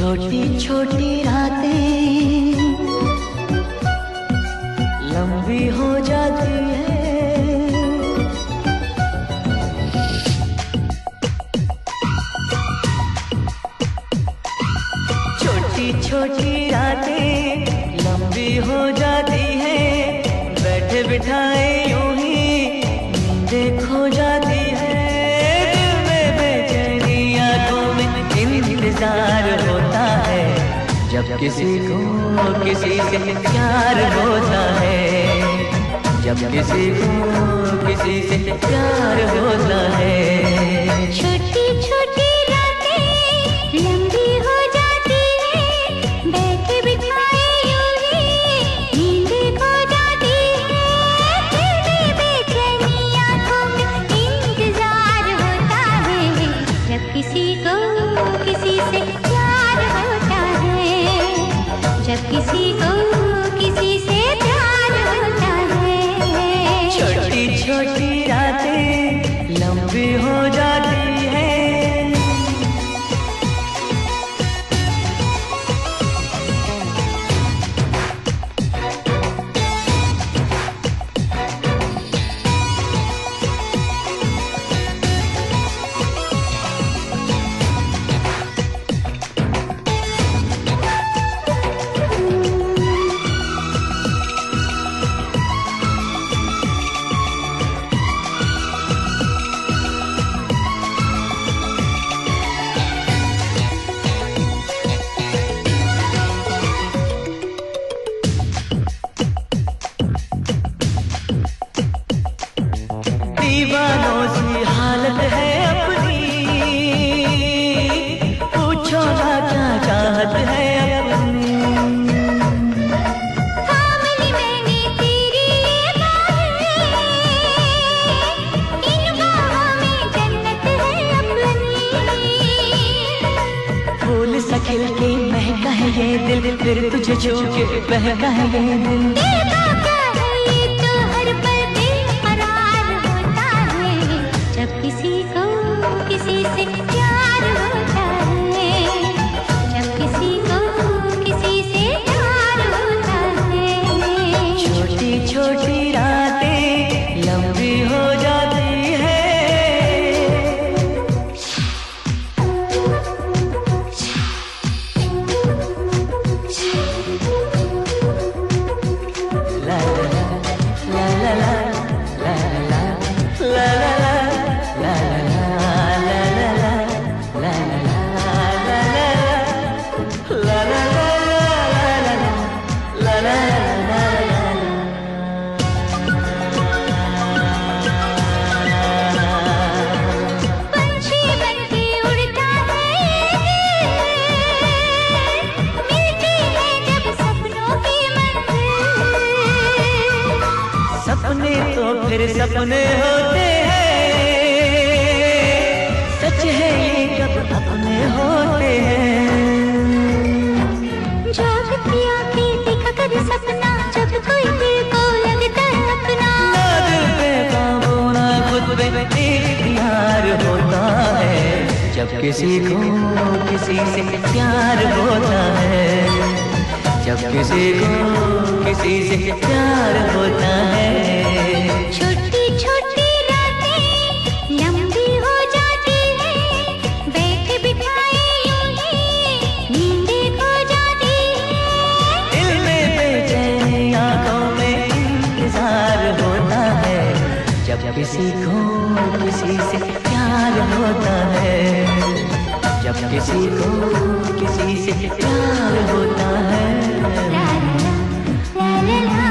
छोटी छोटी रातें लंबी हो जाती है, छोटी छोटी रातें लंबी हो जाती है, बैठे बिठाए यूं ही नींदें खो जाती है, दिल में बेचैनी आंखों में इंतजार होता है, जब किसी को किसी से प्यार होता है, जब किसी को किसी से प्यार होता है। छोटी छोटी रातें लंबी हो जाती है, बैठे बिठाए यूं ही नींदें खो जाती है, दिल में बेचैनी आंखों में इंतजार होता है, जब किसी को किसी से प्यार होता है, जब किसी को किसी से प्यार होता है। छोटी छोटी रातें लंबी हो जाती है। दीवानों सी हालत है अपनी, पूछो ना क्या चाहत है अपनी। थाम ली मैंने तेरी ये बाहें, इन बाहों में जन्नत है अपनी। फूल सा खिल के महका है ये दिल, फिर तुझे छू के बहका है ये दिल। देखा क्या है ये तो हर पल बेकरार होता है, जब किसी को किसी से प्यार होता है, जब किसी को किसी से प्यार होता है। छोटी छोटी रातें लंबी हो जाती है। ला ला ला ला ला ला ला ला ला ला पंछी बनके उड़ता है मिलती है जब सपनों की मंजिल। सपने तो फिर सपने होते हैं, सच है ये कब अपने होते हैं। जागती आंखें देखा कर सपना, जब कोई दिल को लगता है अपना। ना दिल पे काबू ना खुद पे इख्तियार होता है, जब किसी को किसी से प्यार होता है, जब किसी को किसी से प्यार होता है। छोटी छोटी रातें लंबी हो जाती है, बैठे बिठाए यूं ही नींदें खो जाती है, दिल में बेचैनी आंखों में इंतजार होता है, जब किसी को किसी से प्यार होता है, जब किसी को किसी से प्यार होता है। ला ला ला ला ला।